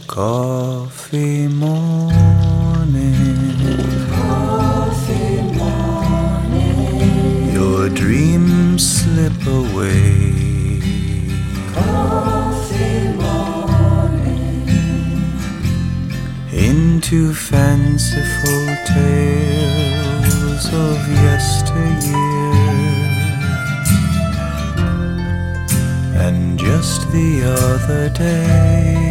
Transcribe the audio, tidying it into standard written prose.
Coffee morning, coffee morning, your dreams slip away. coffee morning, Into fanciful tales of yesteryear. And just the other day